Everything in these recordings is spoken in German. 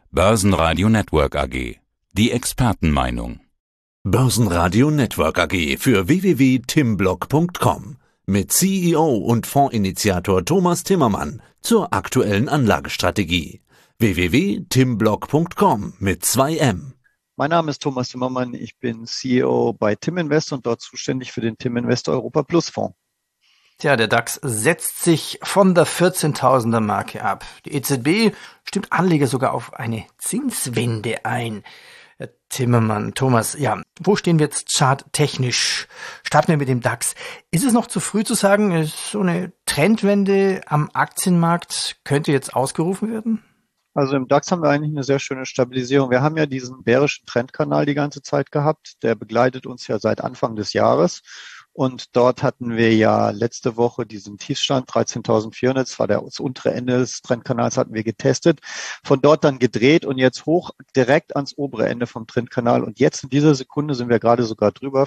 Börsenradio Network AG. Die Expertenmeinung. Börsenradio Network AG für www.timblock.com mit CEO und Fondsinitiator Thomas Timmermann zur aktuellen Anlagestrategie. www.timblock.com mit 2M. Mein Name ist Thomas Timmermann, ich bin CEO bei TimInvest und dort zuständig für den TimInvest Europa Plus Fonds. Tja, der DAX setzt sich von der 14.000er Marke ab. Die EZB stimmt Anleger sogar auf eine Zinswende ein. Herr Timmermann, Thomas, ja, wo stehen wir jetzt charttechnisch? Starten wir mit dem DAX. Ist es noch zu früh zu sagen, ist so eine Trendwende am Aktienmarkt könnte jetzt ausgerufen werden? Also im DAX haben wir eigentlich eine sehr schöne Stabilisierung. Wir haben ja diesen bärischen Trendkanal die ganze Zeit gehabt. Der begleitet uns ja seit Anfang des Jahres. Und dort hatten wir ja letzte Woche diesen Tiefstand 13.400, das war das untere Ende des Trendkanals, hatten wir getestet. Von dort dann gedreht und jetzt hoch direkt ans obere Ende vom Trendkanal. Und jetzt in dieser Sekunde sind wir gerade sogar drüber,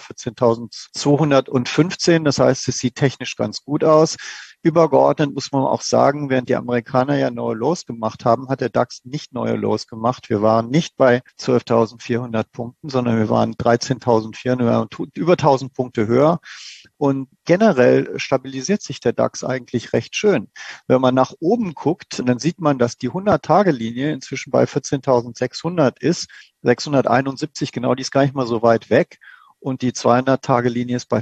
14.215. Das heißt, es sieht technisch ganz gut aus. Übergeordnet muss man auch sagen, während die Amerikaner ja neue Lows gemacht haben, hat der DAX nicht neue Lows gemacht. Wir waren nicht bei 12.400 Punkten, sondern wir waren 13.400, wir waren über 1.000 Punkte höher. Und generell stabilisiert sich der DAX eigentlich recht schön. Wenn man nach oben guckt, dann sieht man, dass die 100-Tage-Linie inzwischen bei 14.600 ist. 671, genau, die ist gar nicht mal so weit weg. Und die 200-Tage-Linie ist bei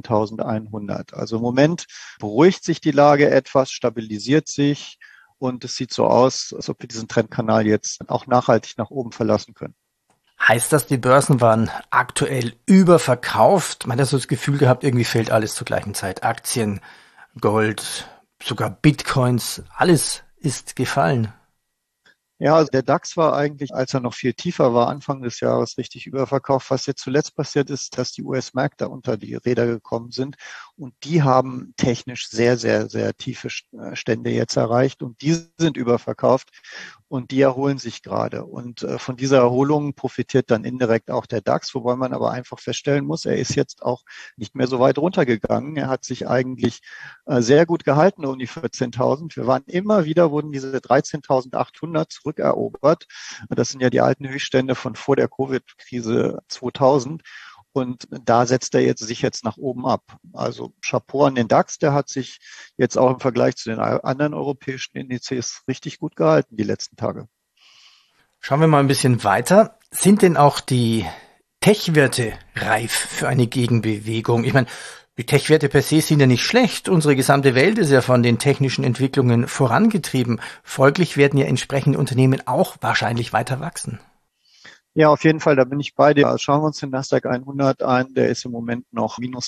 15.100. Also im Moment beruhigt sich die Lage etwas, stabilisiert sich und es sieht so aus, als ob wir diesen Trendkanal jetzt auch nachhaltig nach oben verlassen können. Heißt das, die Börsen waren aktuell überverkauft? Man hat so das Gefühl gehabt, irgendwie fehlt alles zur gleichen Zeit. Aktien, Gold, sogar Bitcoins, alles ist gefallen. Ja, also der DAX war eigentlich, als er noch viel tiefer war, Anfang des Jahres richtig überverkauft. Was jetzt zuletzt passiert ist, dass die US-Märkte unter die Räder gekommen sind und die haben technisch sehr, sehr, sehr tiefe Stände jetzt erreicht und die sind überverkauft und die erholen sich gerade. Und von dieser Erholung profitiert dann indirekt auch der DAX, wobei man aber einfach feststellen muss, er ist jetzt auch nicht mehr so weit runtergegangen. Er hat sich eigentlich sehr gut gehalten um die 14.000. Wir waren immer wieder, wurden diese 13.800 zurückerobert. Das sind ja die alten Höchststände von vor der Covid-Krise 2000. Und da setzt er sich jetzt nach oben ab. Also Chapeau an den DAX, der hat sich jetzt auch im Vergleich zu den anderen europäischen Indizes richtig gut gehalten die letzten Tage. Schauen wir mal ein bisschen weiter. Sind denn auch die Tech-Werte reif für eine Gegenbewegung? Ich meine, die Tech-Werte per se sind ja nicht schlecht. Unsere gesamte Welt ist ja von den technischen Entwicklungen vorangetrieben. Folglich werden ja entsprechende Unternehmen auch wahrscheinlich weiter wachsen. Ja, auf jeden Fall, da bin ich bei dir. Also schauen wir uns den Nasdaq 100 an, der ist im Moment noch minus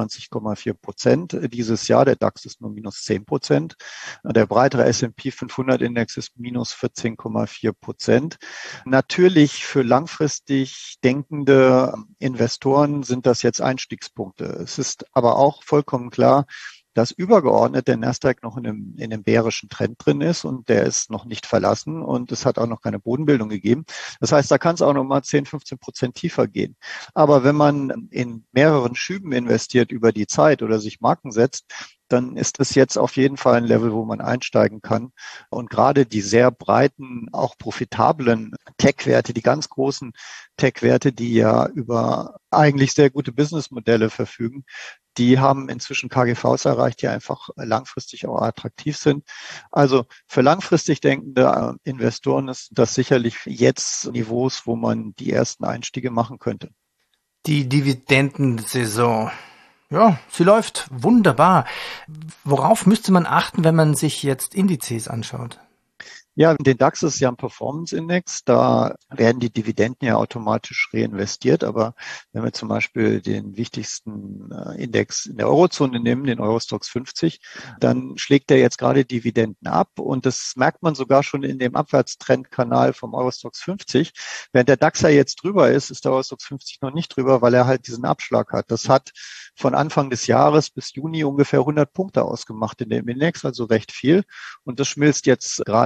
23,4% dieses Jahr. Der DAX ist nur minus 10%. Der breitere S&P 500 Index ist minus 14,4%. Natürlich für langfristig denkende Investoren sind das jetzt Einstiegspunkte. Es ist aber auch vollkommen klar, dass übergeordnet der Nasdaq noch in einem bärischen Trend drin ist und der ist noch nicht verlassen und es hat auch noch keine Bodenbildung gegeben. Das heißt, da kann es auch noch mal 10-15% tiefer gehen. Aber wenn man in mehreren Schüben investiert über die Zeit oder sich Marken setzt, dann ist es jetzt auf jeden Fall ein Level, wo man einsteigen kann. Und gerade die sehr breiten, auch profitablen Tech-Werte, die ganz großen Tech-Werte, die ja über eigentlich sehr gute Businessmodelle verfügen, die haben inzwischen KGVs erreicht, die einfach langfristig auch attraktiv sind. Also für langfristig denkende Investoren ist das sicherlich jetzt Niveaus, wo man die ersten Einstiege machen könnte. Die Dividendensaison. Ja, sie läuft wunderbar. Worauf müsste man achten, wenn man sich jetzt Indizes anschaut? Ja, den DAX ist ja ein Performance-Index, da werden die Dividenden ja automatisch reinvestiert, aber wenn wir zum Beispiel den wichtigsten Index in der Eurozone nehmen, den Eurostoxx 50, dann schlägt der jetzt gerade Dividenden ab und das merkt man sogar schon in dem Abwärtstrendkanal vom Eurostoxx 50. Während der DAX ja jetzt drüber ist, ist der Eurostoxx 50 noch nicht drüber, weil er halt diesen Abschlag hat. Das hat von Anfang des Jahres bis Juni ungefähr 100 Punkte ausgemacht in dem Index, also recht viel und das schmilzt jetzt gerade ab.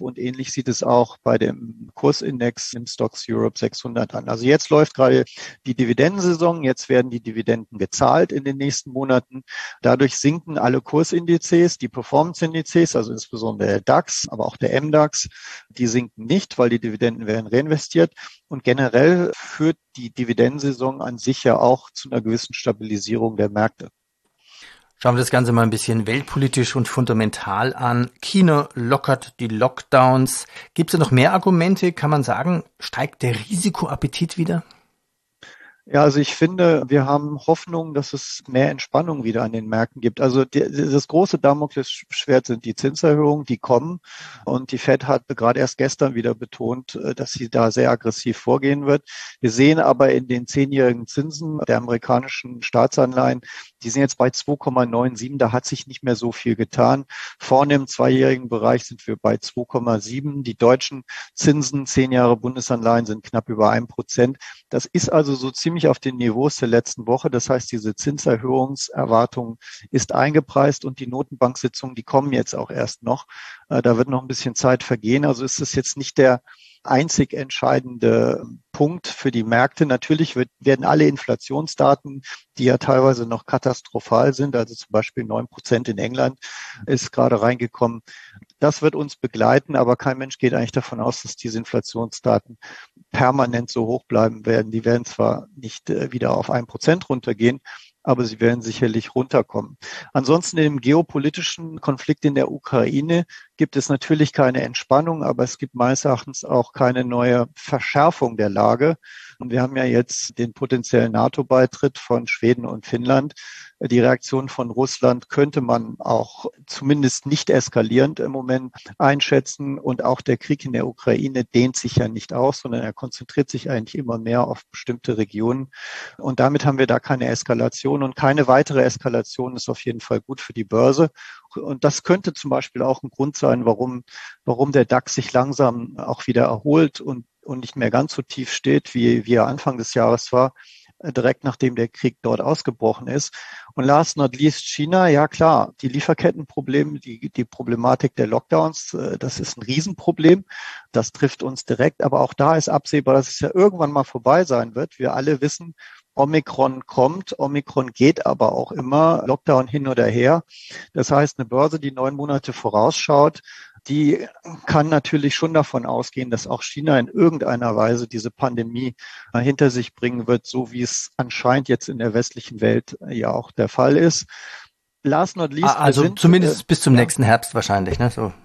und ähnlich sieht es auch bei dem Kursindex im Stocks Europe 600 an. Also jetzt läuft gerade die Dividendensaison, jetzt werden die Dividenden gezahlt in den nächsten Monaten. Dadurch sinken alle Kursindizes, die Performance-Indizes, also insbesondere der DAX, aber auch der MDAX, die sinken nicht, weil die Dividenden werden reinvestiert. Und generell führt die Dividendensaison an sich ja auch zu einer gewissen Stabilisierung der Märkte. Schauen wir das Ganze mal ein bisschen weltpolitisch und fundamental an. China lockert die Lockdowns. Gibt es da noch mehr Argumente? Kann man sagen, steigt der Risikoappetit wieder? Ja, also ich finde, wir haben Hoffnung, dass es mehr Entspannung wieder an den Märkten gibt. Also das große Damoklesschwert sind die Zinserhöhungen, die kommen. Und die Fed hat gerade erst gestern wieder betont, dass sie da sehr aggressiv vorgehen wird. Wir sehen aber in den 10-jährigen Zinsen der amerikanischen Staatsanleihen, die sind jetzt bei 2,97. Da hat sich nicht mehr so viel getan. Vorne im 2-jährigen Bereich sind wir bei 2,7. Die deutschen Zinsen, 10 Jahre Bundesanleihen, sind knapp über 1%. Das ist also so ziemlich auf den Niveaus der letzten Woche. Das heißt, diese Zinserhöhungserwartung ist eingepreist und die Notenbanksitzungen, die kommen jetzt auch erst noch. Da wird noch ein bisschen Zeit vergehen. Also ist es jetzt nicht der einzig entscheidende Punkt für die Märkte. Natürlich werden alle Inflationsdaten, die ja teilweise noch katastrophal sind, also zum Beispiel 9% in England ist gerade reingekommen. Das wird uns begleiten, aber kein Mensch geht eigentlich davon aus, dass diese Inflationsdaten permanent so hoch bleiben werden. Die werden zwar nicht wieder auf 1% runtergehen, aber sie werden sicherlich runterkommen. Ansonsten im geopolitischen Konflikt in der Ukraine gibt es natürlich keine Entspannung, aber es gibt meines Erachtens auch keine neue Verschärfung der Lage. Und wir haben ja jetzt den potenziellen NATO-Beitritt von Schweden und Finnland. Die Reaktion von Russland könnte man auch zumindest nicht eskalierend im Moment einschätzen. Und auch der Krieg in der Ukraine dehnt sich ja nicht aus, sondern er konzentriert sich eigentlich immer mehr auf bestimmte Regionen. Und damit haben wir da keine Eskalation. Und keine weitere Eskalation ist auf jeden Fall gut für die Börse. Und das könnte zum Beispiel auch ein Grund sein, warum der DAX sich langsam auch wieder erholt und nicht mehr ganz so tief steht, wie er Anfang des Jahres war, direkt nachdem der Krieg dort ausgebrochen ist. Und last not least China, ja klar, die Lieferkettenprobleme, die Problematik der Lockdowns, das ist ein Riesenproblem. Das trifft uns direkt, aber auch da ist absehbar, dass es ja irgendwann mal vorbei sein wird. Wir alle wissen, Omikron kommt, Omikron geht aber auch immer, Lockdown hin oder her. Das heißt, eine Börse, die 9 Monate vorausschaut, die kann natürlich schon davon ausgehen, dass auch China in irgendeiner Weise diese Pandemie hinter sich bringen wird, so wie es anscheinend jetzt in der westlichen Welt ja auch der Fall ist. Last not least. Also zumindest bis zum nächsten Herbst wahrscheinlich, ne? So.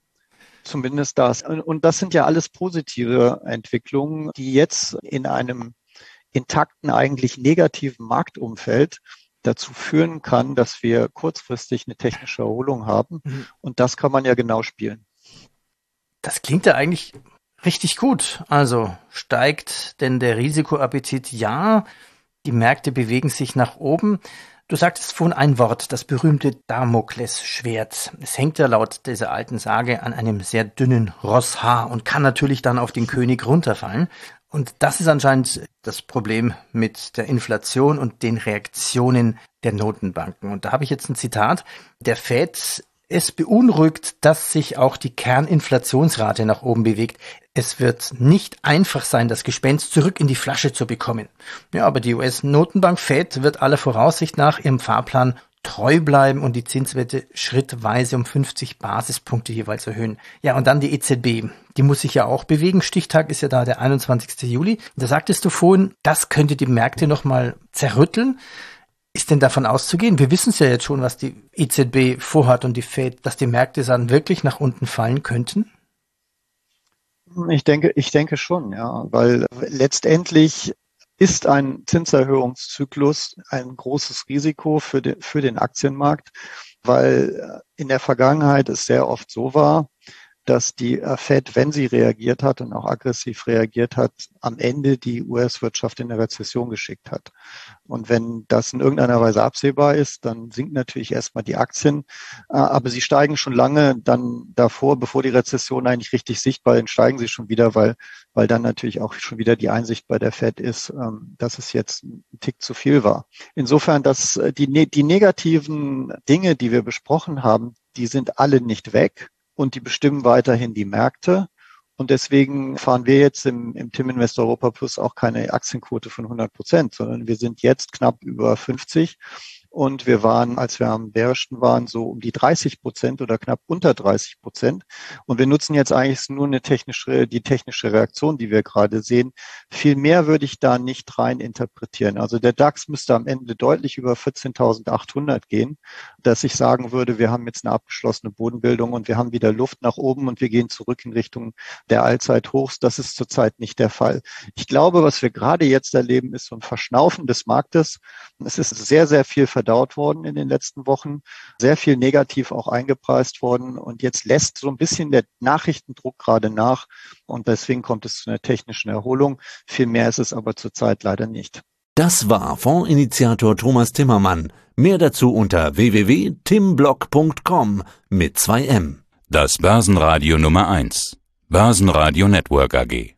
Zumindest das. Und das sind ja alles positive Entwicklungen, die jetzt in einem intakten, eigentlich negativen Marktumfeld dazu führen kann, dass wir kurzfristig eine technische Erholung haben. Und das kann man ja genau spielen. Das klingt ja eigentlich richtig gut. Also steigt denn der Risikoappetit? Ja, die Märkte bewegen sich nach oben. Du sagtest vorhin ein Wort, das berühmte Damoklesschwert. Es hängt ja laut dieser alten Sage an einem sehr dünnen Rosshaar und kann natürlich dann auf den König runterfallen. Und das ist anscheinend das Problem mit der Inflation und den Reaktionen der Notenbanken. Und da habe ich jetzt ein Zitat der Fed. Es beunruhigt, dass sich auch die Kerninflationsrate nach oben bewegt. Es wird nicht einfach sein, das Gespenst zurück in die Flasche zu bekommen. Ja, aber die US-Notenbank Fed wird aller Voraussicht nach ihrem Fahrplan treu bleiben und die Zinswerte schrittweise um 50 Basispunkte jeweils erhöhen. Ja, und dann die EZB. Die muss sich ja auch bewegen. Stichtag ist ja da der 21. Juli. Da sagtest du vorhin, das könnte die Märkte nochmal zerrütteln. Ist denn davon auszugehen? Wir wissen es ja jetzt schon, was die EZB vorhat und die Fed, dass die Märkte dann wirklich nach unten fallen könnten? Ich denke schon, ja, weil letztendlich ist ein Zinserhöhungszyklus ein großes Risiko für den Aktienmarkt, weil in der Vergangenheit es sehr oft so war, dass die Fed, wenn sie reagiert hat und auch aggressiv reagiert hat, am Ende die US-Wirtschaft in eine Rezession geschickt hat. Und wenn das in irgendeiner Weise absehbar ist, dann sinken natürlich erstmal die Aktien, aber sie steigen schon lange dann davor, bevor die Rezession eigentlich richtig sichtbar ist, steigen sie schon wieder, weil dann natürlich auch schon wieder die Einsicht bei der Fed ist, dass es jetzt ein Tick zu viel war. Insofern, dass die negativen Dinge, die wir besprochen haben, die sind alle nicht weg. und die bestimmen weiterhin die Märkte. Und deswegen fahren wir jetzt im TIM Invest Europa Plus auch keine Aktienquote von 100%, sondern wir sind jetzt knapp über 50. Und wir waren, als wir am bärischen waren, so um die 30% oder knapp unter 30%. Und wir nutzen jetzt eigentlich nur die technische Reaktion, die wir gerade sehen. Viel mehr würde ich da nicht rein interpretieren. Also der DAX müsste am Ende deutlich über 14.800 gehen, dass ich sagen würde, wir haben jetzt eine abgeschlossene Bodenbildung und wir haben wieder Luft nach oben und wir gehen zurück in Richtung der Allzeithochs. Das ist zurzeit nicht der Fall. Ich glaube, was wir gerade jetzt erleben, ist so ein Verschnaufen des Marktes. Es ist sehr, sehr viel verdaut worden in den letzten Wochen, sehr viel negativ auch eingepreist worden und jetzt lässt so ein bisschen der Nachrichtendruck gerade nach und deswegen kommt es zu einer technischen Erholung. Viel mehr ist es aber zurzeit leider nicht. Das war Fondsinitiator Thomas Timmermann. Mehr dazu unter www.timblog.com mit 2M. Das Börsenradio Nummer 1. Börsenradio Network AG.